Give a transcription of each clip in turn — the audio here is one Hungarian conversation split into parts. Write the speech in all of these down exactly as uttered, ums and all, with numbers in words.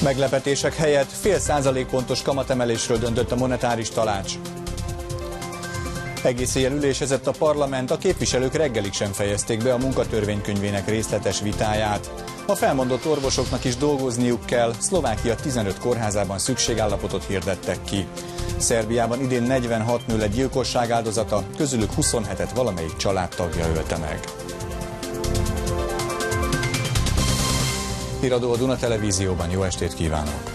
Meglepetések helyett fél százalékpontos kamatemelésről döntött a monetáris tanács. Egész éjjel ülésezett a parlament, a képviselők reggelig sem fejezték be a munkatörvénykönyvének részletes vitáját. A felmondott orvosoknak is dolgozniuk kell, Szlovákia tizenöt kórházában szükségállapotot hirdettek ki. Szerbiában idén negyvenhat nő lett gyilkosság áldozata, közülük huszonhetet valamelyik családtagja ölte meg. Híradó a Duna Televízióban, jó estét kívánok!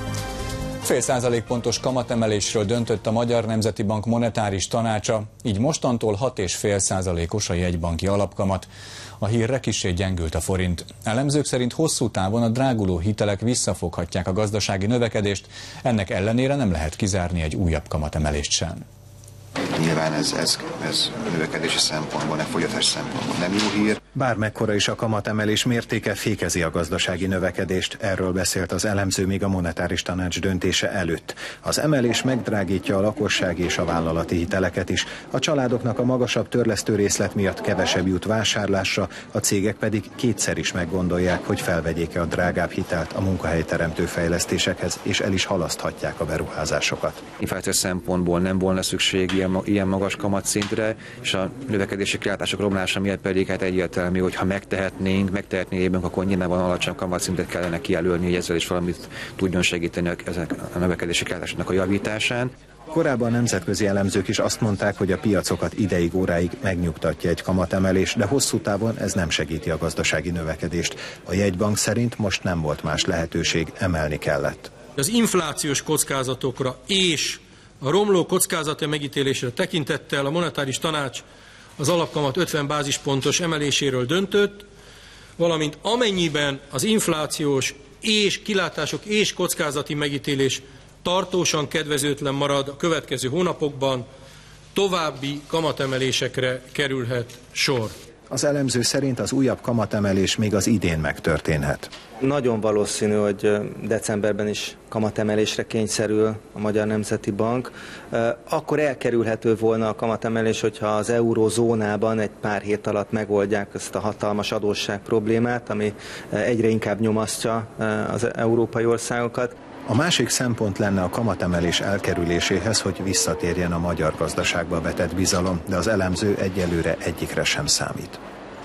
Fél százalékpontos kamatemelésről döntött a Magyar Nemzeti Bank monetáris tanácsa, így mostantól hat egész öt százalékos a jegybanki alapkamat. A hírre kissé gyengült a forint. Elemzők szerint hosszú távon a dráguló hitelek visszafoghatják a gazdasági növekedést, ennek ellenére nem lehet kizárni egy újabb kamatemelést sem. Nyilván ez, ez, ez növekedési szempontból, nem fogyatás szempontból nem jó hír. Bármekkora is a kamatemelés mértéke, fékezi a gazdasági növekedést. Erről beszélt az elemző még a monetáris tanács döntése előtt. Az emelés megdrágítja a lakossági és a vállalati hiteleket is. A családoknak a magasabb törlesztő részlet miatt kevesebb jut vásárlásra, a cégek pedig kétszer is meggondolják, hogy felvegyék-e a drágább hitelt a munkahelyteremtő fejlesztésekhez, és el is halaszthatják a beruházásokat. Inflációs szempontból nem volna szükség ilyen, ilyen magas kamatszintre, és a növekedési kilátások romlása miatt pedig hát egyértelmű, hogy ha megtehetnénk, megtehetnénk, akkor nyilvánvalóan alacsony kamatszintet kellene kijelölni, hogy ezzel is valamit tudjon segíteni ezek a növekedési kilátásoknak a javításán. Korábban nemzetközi elemzők is azt mondták, hogy a piacokat ideig óráig megnyugtatja egy kamatemelés, de hosszú távon ez nem segíti a gazdasági növekedést. A jegybank szerint most nem volt más lehetőség, emelni kellett. Az inflációs kockázatokra és a romló kockázati megítélésre tekintettel a monetáris tanács az alapkamat ötven bázispontos emeléséről döntött, valamint amennyiben az inflációs és kilátások és kockázati megítélés tartósan kedvezőtlen marad a következő hónapokban, további kamatemelésekre kerülhet sor. Az elemző szerint az újabb kamatemelés még az idén megtörténhet. Nagyon valószínű, hogy decemberben is kamatemelésre kényszerül a Magyar Nemzeti Bank. Akkor elkerülhető volna a kamatemelés, hogyha az eurózónában egy pár hét alatt megoldják ezt a hatalmas adósság problémát, ami egyre inkább nyomasztja az európai országokat. A másik szempont lenne a kamatemelés elkerüléséhez, hogy visszatérjen a magyar gazdaságba vetett bizalom, de az elemző egyelőre egyikre sem számít.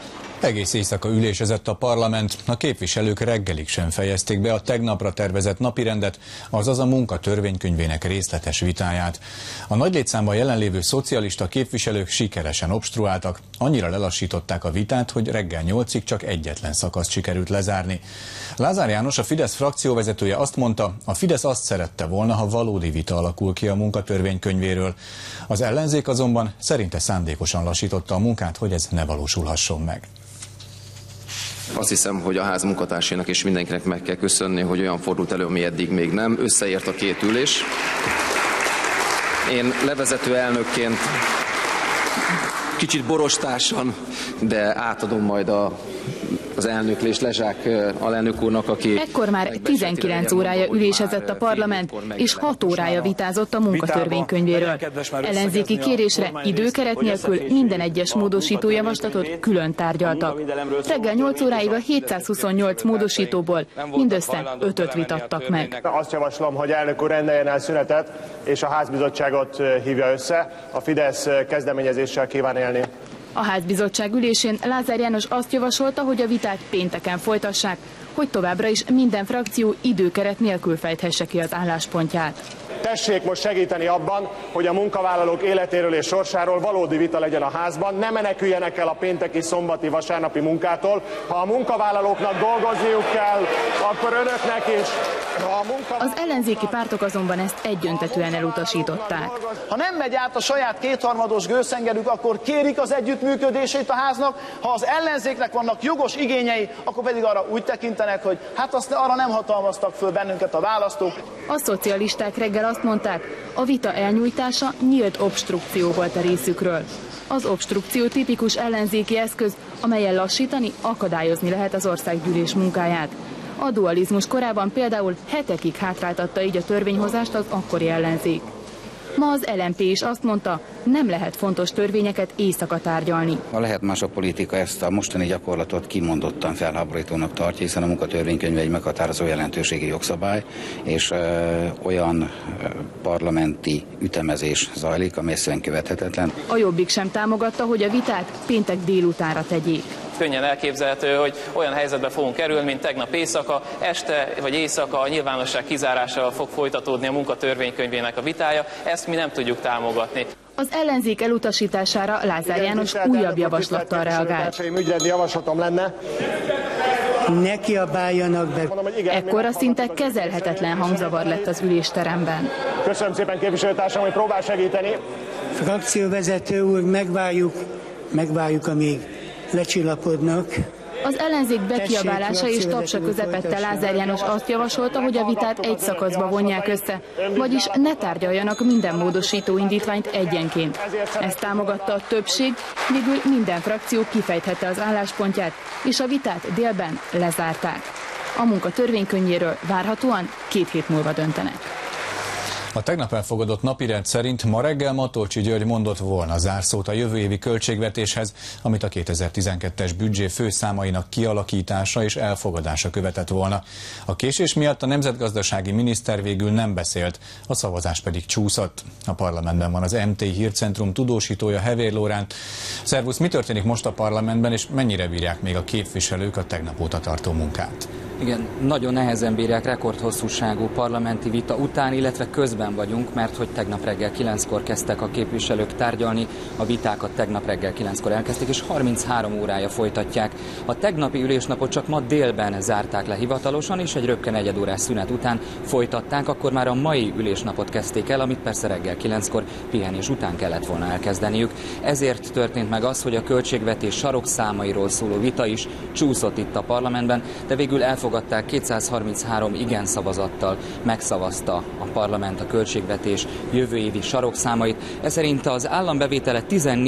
Egész éjszaka ülésezett a parlament, a képviselők reggelig sem fejezték be a tegnapra tervezett napirendet, azaz a munka törvénykönyvének részletes vitáját. A nagy létszámban jelenlévő szocialista képviselők sikeresen obstruáltak, annyira lelassították a vitát, hogy reggel nyolcig csak egyetlen szakaszt sikerült lezárni. Lázár János, a Fidesz frakcióvezetője azt mondta, a Fidesz azt szerette volna, ha valódi vita alakul ki a munkatörvénykönyvéről. Az ellenzék azonban szerinte szándékosan lassította a munkát, hogy ez ne valósulhasson meg. Azt hiszem, hogy a ház munkatársainak és mindenkinek meg kell köszönni, hogy olyan fordult elő, ami eddig még nem. Összeért a két ülés. Én levezető elnökként kicsit borostásan, de átadom majd a, az elnöklést Lezsák alelnök úrnak, aki... Ekkor már tizenkilenc órája ülésezett a parlament, és hat órája vitázott a munkatörvénykönyvéről. Ellenzéki kérésre időkeret nélkül minden egyes módosító javaslatot külön tárgyaltak. Reggel nyolc óráig a hétszázhuszonnyolc módosítóból mindössze ötöt vitattak meg. Azt javaslom, hogy elnök úr rendeljen el szünetet, és a házbizottságot hívja össze. A Fidesz kezdeményezéssel kíván élni. A házbizottság ülésén Lázár János azt javasolta, hogy a vitát pénteken folytassák, hogy továbbra is minden frakció időkeret nélkül fejthesse ki az álláspontját. Tessék most segíteni abban, hogy a munkavállalók életéről és sorsáról valódi vita legyen a házban, ne meneküljenek el a pénteki, szombati, vasárnapi munkától. Ha a munkavállalóknak dolgozniuk kell, akkor önöknek is. Az ellenzéki pártok azonban ezt egyöntetűen elutasították. Ha nem megy át a saját kétharmados gőzhengerük, akkor kérik az együttműködését a háznak, ha az ellenzéknek vannak jogos igényei, akkor pedig arra úgy tekintenek, hogy hát azt arra nem hatalmaztak föl bennünket a választók. A szocialisták reggel azt mondták, a vita elnyújtása nyílt obstrukció volt a részükről. Az obstrukció tipikus ellenzéki eszköz, amellyel lassítani, akadályozni lehet az országgyűlés munkáját. A dualizmus korában például hetekig hátráltatta így a törvényhozást az akkori ellenzék. Ma az el em pé is azt mondta, nem lehet fontos törvényeket éjszaka tárgyalni. Ha lehet más a politika, ezt a mostani gyakorlatot kimondottan felháborítónak tartja, hiszen a munkatörvénykönyv egy meghatározó jelentőségi jogszabály, és ö, olyan ö, parlamenti ütemezés zajlik, amely egyszerűen követhetetlen. A Jobbik sem támogatta, hogy a vitát péntek délutánra tegyék. Könnyen elképzelhető, hogy olyan helyzetbe fogunk kerülni, mint tegnap éjszaka, este vagy éjszaka a nyilvánosság kizárásával fog folytatódni a munkatörvénykönyvének a vitája. Ezt mi nem tudjuk támogatni. Az ellenzék elutasítására Lázár János újabb javaslattal reagált. Ügyrendi javaslatom lenne. Ne kiabáljanak be. Ekkora szinte kezelhetetlen hangzavar lett az ülésteremben. Köszönöm szépen képviselőtársam, hogy próbál segíteni. Frakcióvezető úr, megvárjuk, megvárjuk, amíg lecsillapodnak. Az ellenzék bekiabálása és tapsa közepette Lázár János azt javasolta, hogy a vitát egy szakaszba vonják össze, vagyis ne tárgyaljanak minden módosító indítványt egyenként. Ezt támogatta a többség, végül minden frakció kifejthette az álláspontját, és a vitát délben lezárták. A munka törvénykönyvéről várhatóan két hét múlva döntenek. A tegnap elfogadott napirend szerint ma reggel Matolcsy György mondott volna zárszót a jövő évi költségvetéshez, amit a kétezer-tizenkettes büdzsé főszámainak kialakítása és elfogadása követett volna. A késés miatt a nemzetgazdasági miniszter végül nem beszélt, a szavazás pedig csúszott. A parlamentben van az em té Hírcentrum tudósítója, Hevér Lóránt. Szervusz, mi történik most a parlamentben, és mennyire bírják még a képviselők a tegnap óta tartó munkát? Igen, nagyon nehezen bírják rekordhosszúságú parlamenti vita után, illetve közben vagyunk, mert hogy tegnap reggel kilenckor kezdtek a képviselők tárgyalni, a vitákat tegnap reggel kilenckor elkezdték, és harminchárom órája folytatják. A tegnapi ülésnapot csak ma délben zárták le hivatalosan, és egy röpke negyedórás szünet után folytatták, akkor már a mai ülésnapot kezdték el, amit persze reggel kilenckor pihenés után kellett volna elkezdeniük. Ezért történt meg az, hogy a költségvetés sarokszámairól szóló vita is csúszott itt a parlamentben, de végül elfogadták kétszázharminchárom igen szavazattal, megszavazta a parlament a költségvetés jövő évi sarokszámait. Ez szerint az állambevétele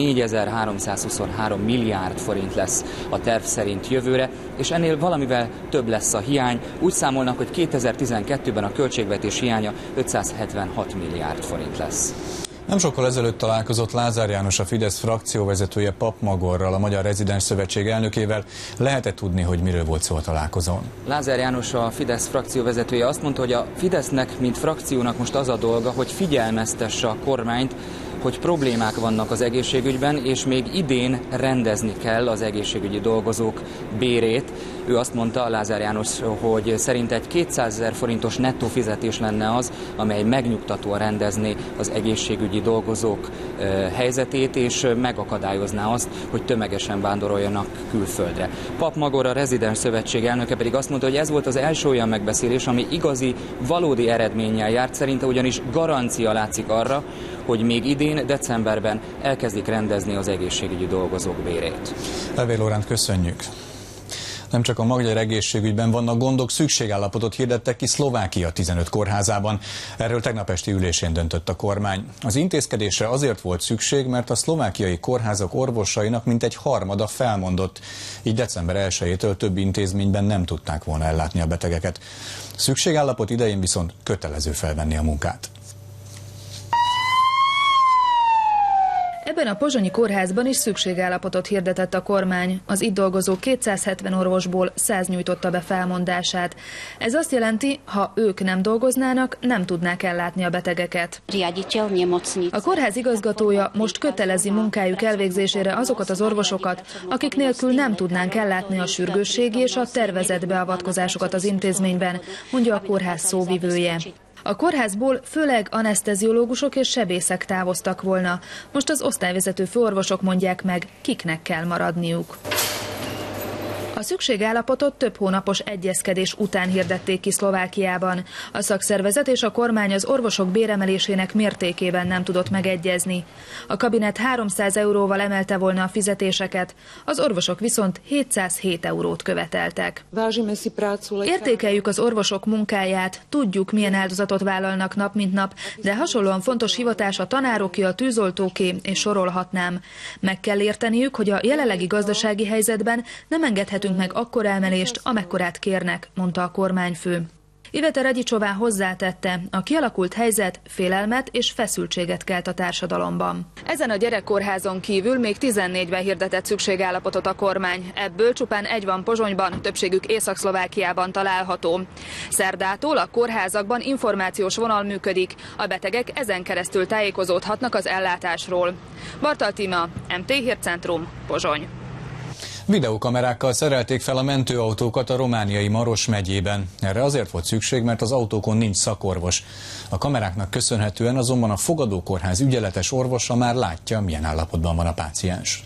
tizennégyezer-háromszázhuszonhárom milliárd forint lesz a terv szerint jövőre, és ennél valamivel több lesz a hiány. Úgy számolnak, hogy kétezer-tizenkettőben a költségvetés hiánya ötszázhetvenhat milliárd forint lesz. Nem sokkal ezelőtt találkozott Lázár János, a Fidesz frakcióvezetője Papp Magorral, a Magyar Rezidens Szövetség elnökével. Lehet-e tudni, hogy miről volt szó a találkozón? Lázár János, a Fidesz frakcióvezetője azt mondta, hogy a Fidesznek, mint frakciónak most az a dolga, hogy figyelmeztesse a kormányt, hogy problémák vannak az egészségügyben, és még idén rendezni kell az egészségügyi dolgozók bérét. Ő azt mondta, Lázár János, hogy szerint egy kétszázezer forintos nettó fizetés lenne az, amely megnyugtatóan rendezné az egészségügyi dolgozók helyzetét, és megakadályozná azt, hogy tömegesen vándoroljanak külföldre. Papp Magor, a Rezidens Szövetség elnöke pedig azt mondta, hogy ez volt az első olyan megbeszélés, ami igazi, valódi eredménnyel járt, szerinte ugyanis garancia látszik arra, hogy még idén, decemberben elkezdik rendezni az egészségügyi dolgozók bérét. Hevér Lóránt, köszönjük! Nem csak a magyar egészségügyben vannak gondok, szükségállapotot hirdettek ki Szlovákia tizenöt kórházában. Erről tegnap esti ülésén döntött a kormány. Az intézkedésre azért volt szükség, mert a szlovákiai kórházak orvosainak mintegy harmada felmondott. Így december elsejétől több intézményben nem tudták volna ellátni a betegeket. Szükségállapot idején viszont kötelező felvenni a munkát. Ebben a pozsonyi kórházban is szükségállapotot hirdetett a kormány. Az itt dolgozó kétszázhetven orvosból száz nyújtotta be felmondását. Ez azt jelenti, ha ők nem dolgoznának, nem tudnák ellátni a betegeket. A kórház igazgatója most kötelezi munkájuk elvégzésére azokat az orvosokat, akik nélkül nem tudnánk ellátni a sürgősségi és a tervezett beavatkozásokat az intézményben, mondja a kórház szóvivője. A kórházból főleg aneszteziológusok és sebészek távoztak volna. Most az osztályvezető főorvosok mondják meg, kiknek kell maradniuk. A szükségállapotot több hónapos egyezkedés után hirdették ki Szlovákiában. A szakszervezet és a kormány az orvosok béremelésének mértékében nem tudott megegyezni. A kabinet háromszáz euróval emelte volna a fizetéseket, az orvosok viszont hétszázhét eurót követeltek. Értékeljük az orvosok munkáját, tudjuk, milyen áldozatot vállalnak nap mint nap, de hasonlóan fontos hivatás a tanároké, a tűzoltóké, és sorolhatnám. Meg kell érteniük, hogy a jelenlegi gazdasági helyzetben nem engedhetünk meg akkora emelést, amekkorát kérnek, mondta a kormányfő. Iveta Radicsová hozzátette, a kialakult helyzet félelmet és feszültséget kelt a társadalomban. Ezen a gyerekkórházon kívül még tizennégyben hirdetett szükségállapotot a kormány. Ebből csupán egy van Pozsonyban, többségük Észak-Szlovákiában található. Szerdától a kórházakban információs vonal működik, a betegek ezen keresztül tájékozódhatnak az ellátásról. Bartal Tíma, em té Hírcentrum, Pozsony. Videókamerákkal szerelték fel a mentőautókat a romániai Maros megyében. Erre azért volt szükség, mert az autókon nincs szakorvos. A kameráknak köszönhetően azonban a fogadókórház ügyeletes orvosa már látja, milyen állapotban van a páciens.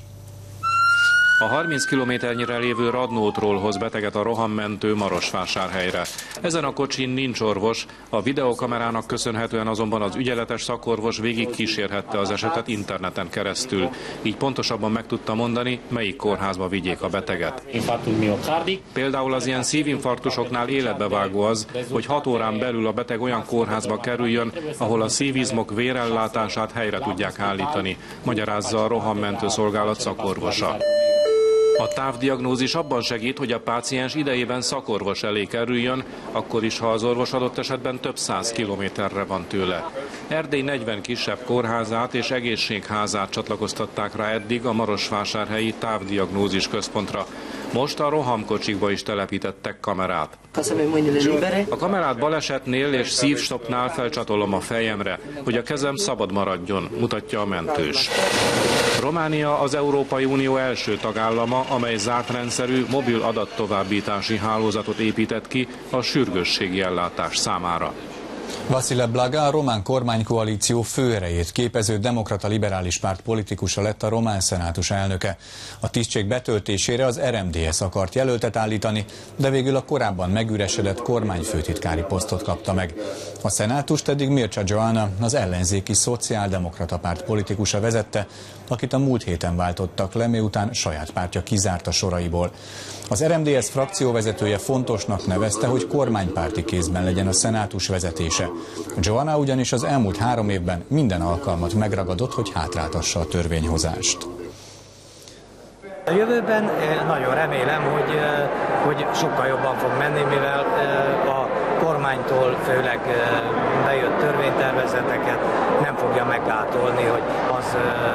A harminc kilométernyire lévő Radnótról hoz beteget a rohammentő Marosvásárhelyre. Ezen a kocsin nincs orvos, a videókamerának köszönhetően azonban az ügyeletes szakorvos végig kísérhette az esetet interneten keresztül. Így pontosabban meg tudta mondani, melyik kórházba vigyék a beteget. Például az ilyen szívinfarktusoknál életbevágó az, hogy hat órán belül a beteg olyan kórházba kerüljön, ahol a szívizmok vérellátását helyre tudják állítani, magyarázza a rohammentő szolgálat szakorvosa. A távdiagnózis abban segít, hogy a páciens idejében szakorvos elé kerüljön, akkor is, ha az orvos adott esetben több száz kilométerre van tőle. Erdély negyven kisebb kórházát és egészségházát csatlakoztatták rá eddig a marosvásárhelyi távdiagnózis központra. Most a rohamkocsikba is telepítettek kamerát. A kamerát balesetnél és szívstopnál felcsatolom a fejemre, hogy a kezem szabad maradjon, mutatja a mentős. Románia az Európai Unió első tagállama, amely zárt rendszerű mobil adattovábbítási hálózatot épített ki a sürgősségi ellátás számára. Vasile Blaga, a román kormánykoalíció főerejét képező demokrata liberális párt politikusa lett a román szenátus elnöke. A tisztség betöltésére az er em dé es akart jelöltet állítani, de végül a korábban megüresedett kormányfőtitkári posztot kapta meg. A szenátust eddig Mircea Joana, az ellenzéki szociáldemokrata párt politikusa vezette, akit a múlt héten váltottak le, miután saját pártja kizárta soraiból. Az er em dé es frakcióvezetője fontosnak nevezte, hogy kormánypárti kézben legyen a szenátus vezetése. Joana ugyanis az elmúlt három évben minden alkalmat megragadott, hogy hátráltassa a törvényhozást. A jövőben nagyon remélem, hogy, hogy sokkal jobban fog menni, mivel a kormánytól főleg bejött törvénytervezeteket nem fogja meggátolni, hogy az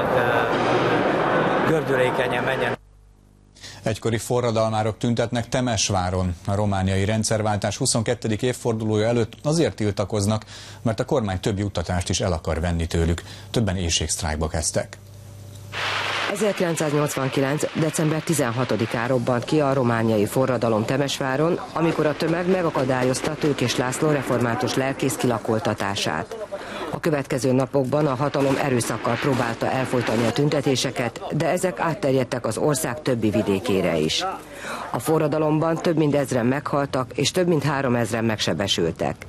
gördülékenyen menjen. Egykori forradalmárok tüntetnek Temesváron. A romániai rendszerváltás huszonkettedik évfordulója előtt azért tiltakoznak, mert a kormány több juttatást is el akar venni tőlük. Többen éhségsztrájkba kezdtek. ezerkilencszáznyolcvankilenc. december tizenhatodikán robbant ki a romániai forradalom Temesváron, amikor a tömeg megakadályozta Tőkés László református lelkész kilakoltatását. A következő napokban a hatalom erőszakkal próbálta elfojtani a tüntetéseket, de ezek átterjedtek az ország többi vidékére is. A forradalomban több mint ezren meghaltak, és több mint háromezren megsebesültek.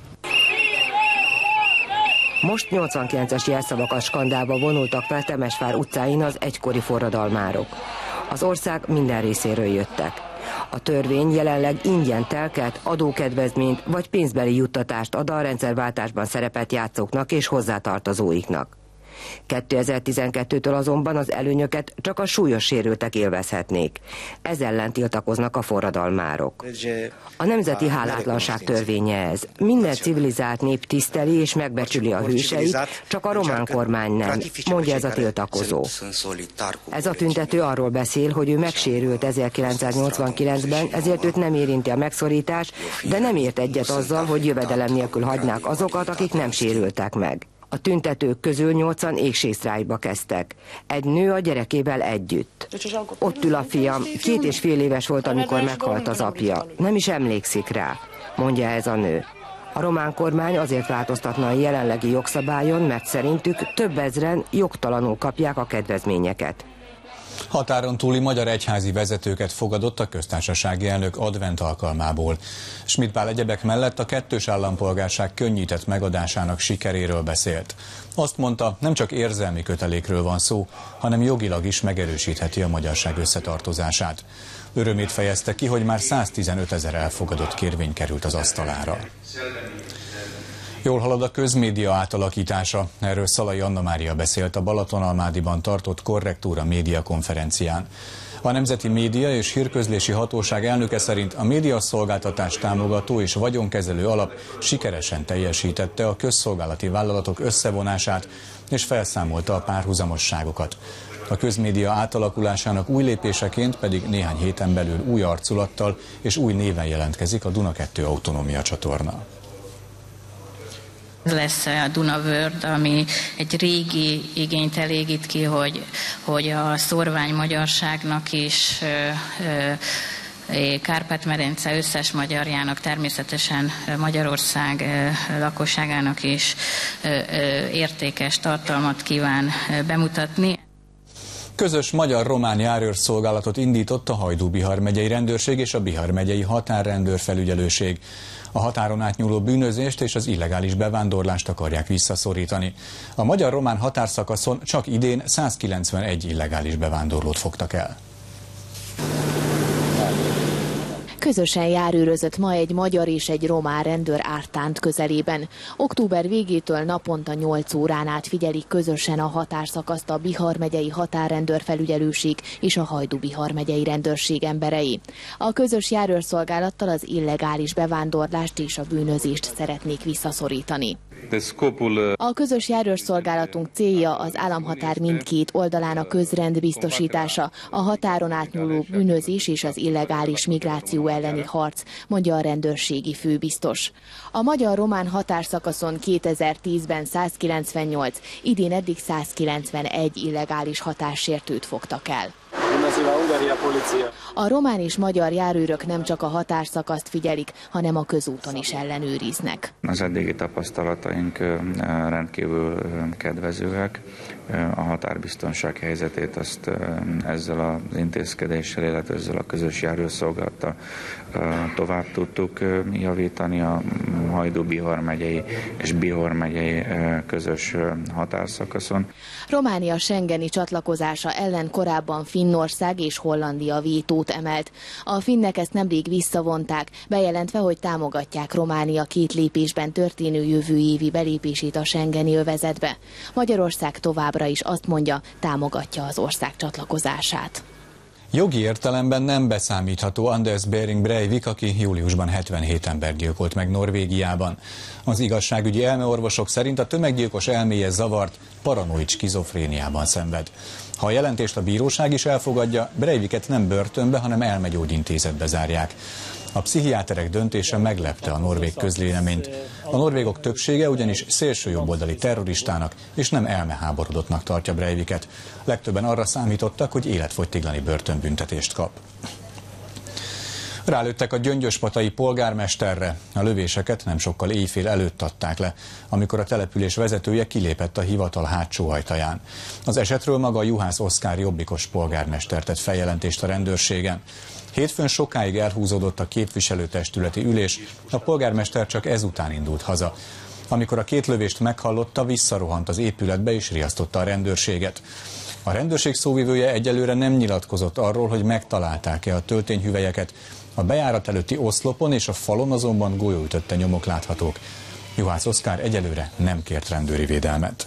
Most nyolcvankilences jelszavakat skandálva vonultak fel Temesvár utcáin az egykori forradalmárok. Az ország minden részéről jöttek. A törvény jelenleg ingyen telket, adókedvezményt vagy pénzbeli juttatást ad a rendszerváltásban szerepelt játszóknak és hozzátartozóiknak. kétezer-tizenkettőtől azonban az előnyöket csak a súlyos sérültek élvezhetnék. Ez ellen tiltakoznak a forradalmárok. A nemzeti hálátlanság törvénye ez. Minden civilizált nép tiszteli és megbecsüli a hőseit, csak a román kormány nem, mondja ez a tiltakozó. Ez a tüntető arról beszél, hogy ő megsérült ezerkilencszáznyolcvankilencben, ezért őt nem érinti a megszorítás, de nem ért egyet azzal, hogy jövedelem nélkül hagynák azokat, akik nem sérültek meg. A tüntetők közül nyolcan éhségsztrájkba kezdtek. Egy nő a gyerekével együtt. Ott ül a fiam, két és fél éves volt, amikor meghalt az apja. Nem is emlékszik rá, mondja ez a nő. A román kormány azért változtatna a jelenlegi jogszabályon, mert szerintük több ezren jogtalanul kapják a kedvezményeket. Határon túli magyar egyházi vezetőket fogadott a köztársasági elnök advent alkalmából. Schmidt Pál egyebek mellett a kettős állampolgárság könnyített megadásának sikeréről beszélt. Azt mondta, nem csak érzelmi kötelékről van szó, hanem jogilag is megerősítheti a magyarság összetartozását. Örömét fejezte ki, hogy már száztizenöt ezer elfogadott kérvény került az asztalára. Jól halad a közmédia átalakítása, erről Szalai Anna Mária beszélt a Balatonalmádiban tartott Korrektúra média konferencián. A Nemzeti Média és Hírközlési Hatóság elnöke szerint a médiaszolgáltatás támogató és vagyonkezelő alap sikeresen teljesítette a közszolgálati vállalatok összevonását és felszámolta a párhuzamosságokat. A közmédia átalakulásának új lépéseként pedig néhány héten belül új arculattal és új néven jelentkezik a Duna kettő autonómia csatorna. Lesz a Duna World, ami egy régi igényt elégít ki, hogy, hogy a szórvány magyarságnak is, Kárpát-medence összes magyarjának, természetesen Magyarország lakosságának is értékes tartalmat kíván bemutatni. Közös magyar-román járőrszolgálatot indított a Hajdú-Bihar megyei rendőrség és a Bihar megyei határrendőr felügyelőség. A határon átnyúló bűnözést és az illegális bevándorlást akarják visszaszorítani. A magyar-román határszakaszon csak idén százkilencvenegy illegális bevándorlót fogtak el. Közösen járőrözött ma egy magyar és egy román rendőr Ártánt közelében. Október végétől naponta nyolc órán át figyelik közösen a határszakaszt a Bihar megyei határrendőrfelügyelőség és a Hajdú-Bihar megyei rendőrség emberei. A közös járőrszolgálattal az illegális bevándorlást és a bűnözést szeretnék visszaszorítani. A közös járőrszolgálatunk célja az államhatár mindkét oldalán a közrend biztosítása, a határon átnyúló bűnözés és az illegális migráció elleni harc, mondja a rendőrségi főbiztos. A magyar-román határszakaszon kétezer-tízben százkilencvennyolc, idén eddig százkilencvenegy illegális határsértőt fogtak el. A román és magyar járőrök nem csak a határszakaszt figyelik, hanem a közúton is ellenőriznek. Az eddigi tapasztalataink rendkívül kedvezőek. A határbiztonság helyzetét azt ezzel az intézkedéssel, illetve ezzel a közös járőrszolgálattal tovább tudtuk javítani. A Hajdú-Bihar megyei és Bihar megyei közös határszakaszon. Románia schengeni csatlakozása ellen korábban Finnország és Hollandia vétót emelt. A finnek ezt nemrég visszavonták, bejelentve, hogy támogatják Románia két lépésben történő jövő évi belépését a schengeni övezetbe. Magyarország továbbra is azt mondja, támogatja az ország csatlakozását. Jogi értelemben nem beszámítható Anders Behring Breivik, aki júliusban hetvenhét embert gyilkolt meg Norvégiában. Az igazságügyi elmeorvosok szerint a tömeggyilkos elméje zavart, paranoid skizofréniában szenved. Ha a jelentést a bíróság is elfogadja, Breiviket nem börtönbe, hanem elmegyógyintézetbe zárják. A pszichiáterek döntése meglepte a norvég közvéleményt. A norvégok többsége ugyanis szélsőjobboldali terroristának és nem elmeháborodottnak tartja Breiviket. Legtöbben arra számítottak, hogy életfogytiglani börtönbüntetést kap. Rálőttek a gyöngyöspatai polgármesterre. A lövéseket nem sokkal éjfél előtt adták le, amikor a település vezetője kilépett a hivatal hátsó ajtaján. Az esetről maga a Juhász Oszkár jobbikos polgármester tett feljelentést a rendőrségen. Hétfőn sokáig elhúzódott a képviselőtestületi ülés, a polgármester csak ezután indult haza. Amikor a két lövést meghallotta, visszarohant az épületbe és riasztotta a rendőrséget. A rendőrség szóvivője egyelőre nem nyilatkozott arról, hogy megtalálták-e a töltényhüvelyeket. A bejárat előtti oszlopon és a falon azonban golyóütötte nyomok láthatók. Juhász Oszkár egyelőre nem kért rendőri védelmet.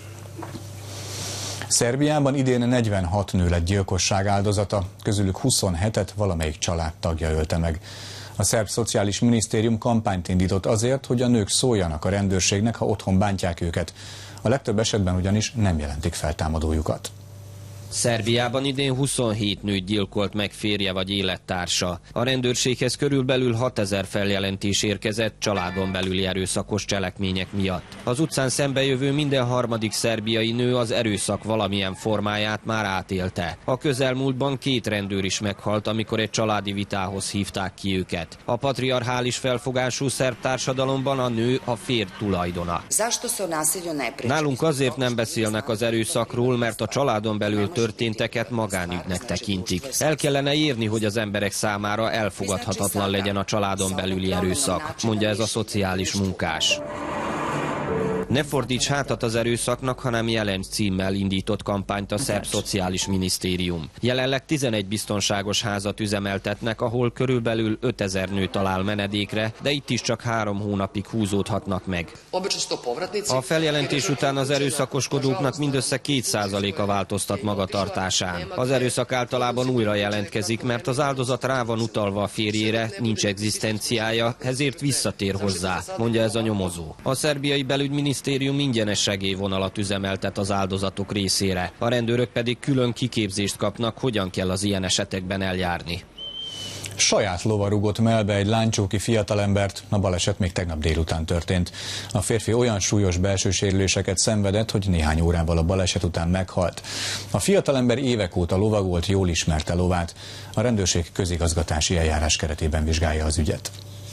Szerbiában idén negyvenhat nő lett gyilkosság áldozata, közülük huszonhetet valamelyik családtagja ölte meg. A szerb szociális minisztérium kampányt indított azért, hogy a nők szóljanak a rendőrségnek, ha otthon bántják őket. A legtöbb esetben ugyanis nem jelentik fel támadójukat. Szerbiában idén huszonhét nőt gyilkolt meg férje vagy élettársa. A rendőrséghez körülbelül hatezer feljelentés érkezett családon belüli erőszakos cselekmények miatt. Az utcán szembejövő minden harmadik szerbiai nő az erőszak valamilyen formáját már átélte. A közelmúltban két rendőr is meghalt, amikor egy családi vitához hívták ki őket. A patriarchális felfogású szerb társadalomban a nő a férj tulajdona. Nálunk azért nem beszélnek az erőszakról, mert a családon belül történteket magánügynek tekintik. El kellene írni, hogy az emberek számára elfogadhatatlan legyen a családon belüli erőszak, mondja ez a szociális munkás. Ne fordíts hátat az erőszaknak, hanem jelents címmel indított kampányt a szerb szociális minisztérium. Jelenleg tizenegy biztonságos házat üzemeltetnek, ahol körülbelül ötezer nő talál menedékre, de itt is csak három hónapig húzódhatnak meg. A feljelentés után az erőszakoskodóknak mindössze két százaléka változtat magatartásán. Az erőszak általában újra jelentkezik, mert az áldozat rá van utalva a férjére, nincs egzisztenciája, ezért visszatér hozzá, mondja ez a nyomozó. A szerbiai belügyminisztérium ingyenes segélyvonalat üzemeltet az áldozatok részére, a rendőrök pedig külön kiképzést kapnak, hogyan kell az ilyen esetekben eljárni. Saját lova rúgott mellbe egy láncsóki fiatalembert, a baleset még tegnap délután történt. A férfi olyan súlyos belső sérüléseket szenvedett, hogy néhány órával a baleset után meghalt. A fiatalember évek óta lovagolt, jól ismerte lovát. A rendőrség közigazgatási eljárás keretében vizsgálja az ügyet.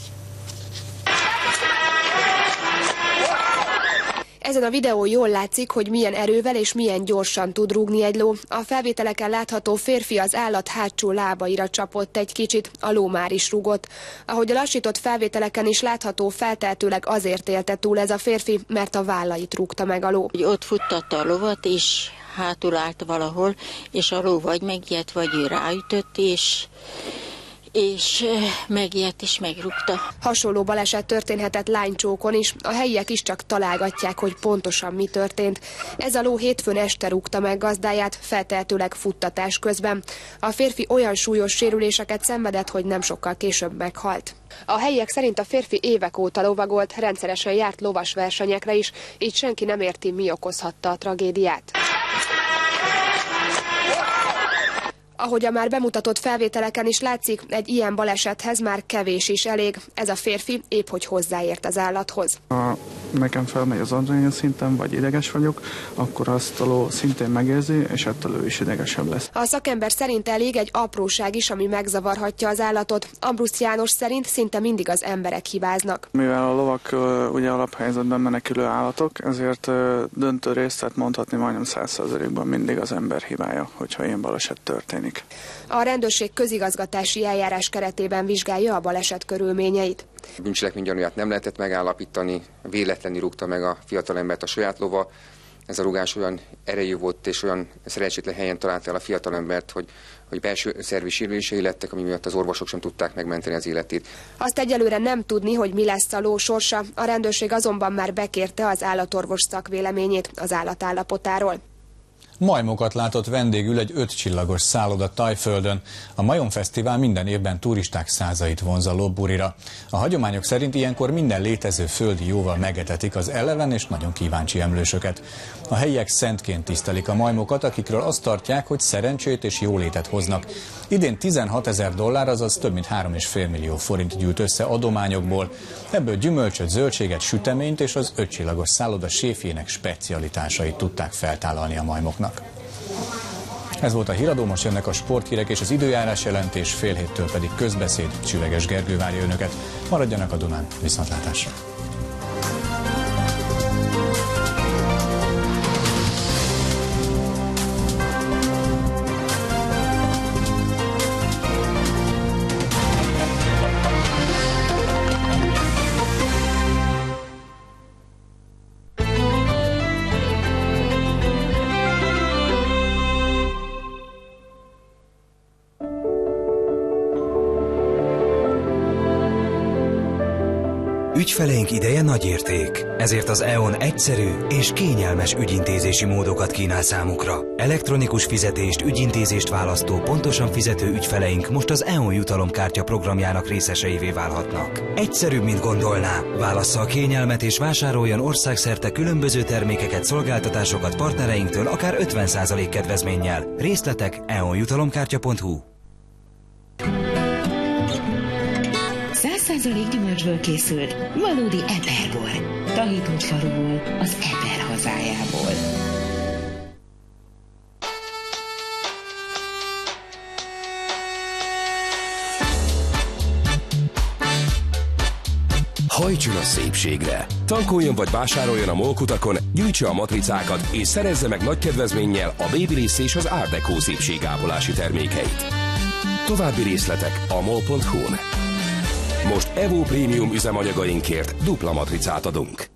Ezen a videón jól látszik, hogy milyen erővel és milyen gyorsan tud rúgni egy ló. A felvételeken látható férfi az állat hátsó lábaira csapott egy kicsit, a ló már is rúgott. Ahogy a lassított felvételeken is látható, feltehetőleg azért élte túl ez a férfi, mert a vállait rúgta meg a ló. Ott futtatta a lovat, és hátul állt valahol, és a ló vagy megijedt, vagy ő ráütött, és... és megijedt és megrúgta. Hasonló baleset történhetett Lánycsókon is. A helyiek is csak találgatják, hogy pontosan mi történt. Ez a ló hétfőn este rúgta meg gazdáját, feltehetőleg futtatás közben. A férfi olyan súlyos sérüléseket szenvedett, hogy nem sokkal később meghalt. A helyiek szerint a férfi évek óta lovagolt, rendszeresen járt lovas versenyekre is, így senki nem érti, mi okozhatta a tragédiát. Ahogy a már bemutatott felvételeken is látszik, egy ilyen balesethez már kevés is elég. Ez a férfi épp hogy hozzáért az állathoz. Ha nekem felmegy az adrenalin szintem, vagy ideges vagyok, akkor azt a ló szintén megérzi, és ettől ő is idegesebb lesz. A szakember szerint elég egy apróság is, ami megzavarhatja az állatot. Ambrusz János szerint szinte mindig az emberek hibáznak. Mivel a lovak ugye alaphelyzetben menekülő állatok, ezért döntő részt, tehát mondhatni majdnem száz százalékban mindig az ember hibája, hogyha ilyen baleset történik. A rendőrség közigazgatási eljárás keretében vizsgálja a baleset körülményeit. Bűncselekmény gyanúját nem lehetett megállapítani, véletlenül rúgta meg a fiatalembert a saját lova. Ez a rúgás olyan erejű volt és olyan szerencsétlen helyen találta el a fiatalembert, hogy, hogy belső szervi sérülései lettek, ami miatt az orvosok sem tudták megmenteni az életét. Azt egyelőre nem tudni, hogy mi lesz a ló sorsa, a rendőrség azonban már bekérte az állatorvos szakvéleményét az állat állapotáról. Majmokat látott vendégül egy ötcsillagos szálloda Tajföldön. A Majomfesztivál minden évben turisták százait vonz a Lopburira. A hagyományok szerint ilyenkor minden létező földi jóval megetetik az eleven és nagyon kíváncsi emlősöket. A helyiek szentként tisztelik a majmokat, akikről azt tartják, hogy szerencsét és jólétet hoznak. Idén tizenhatezer dollár, azaz több mint három és fél millió forint gyűlt össze adományokból. Ebből gyümölcsöt, zöldséget, süteményt és az ötcsillagos szálloda séfjének specialitásait tudták feltállalni a majmoknak. Ez volt a Híradó, most jönnek a sporthírek és az időjárás jelentés, fél héttől pedig közbeszéd. Csüveges Gergő várja önöket. Maradjanak a Dunán, viszontlátásra! Ügyfeleink ideje nagy érték, ezért az é o en egyszerű és kényelmes ügyintézési módokat kínál számukra. Elektronikus fizetést, ügyintézést választó, pontosan fizető ügyfeleink most az é o en jutalomkártya programjának részeseivé válhatnak. Egyszerűbb, mint gondolná. Válassza a kényelmet és vásároljon országszerte különböző termékeket, szolgáltatásokat partnereinktől akár ötven százalék kedvezménnyel. Részletek é o en jutalomkártya pont hu. száz százalék gyümölcsből készült, valódi eperbor. Tahitott faluból, az Eper hazájából. Hajtson a szépségre! Tankoljon vagy vásároljon a molkutakon, gyűjtse a matricákat és szerezze meg nagy kedvezménnyel a Babyliss és az Art Deco szépségápolási termékeit. További részletek a mol pont hu-n. Most Evo Prémium üzemanyagainkért dupla matricát adunk.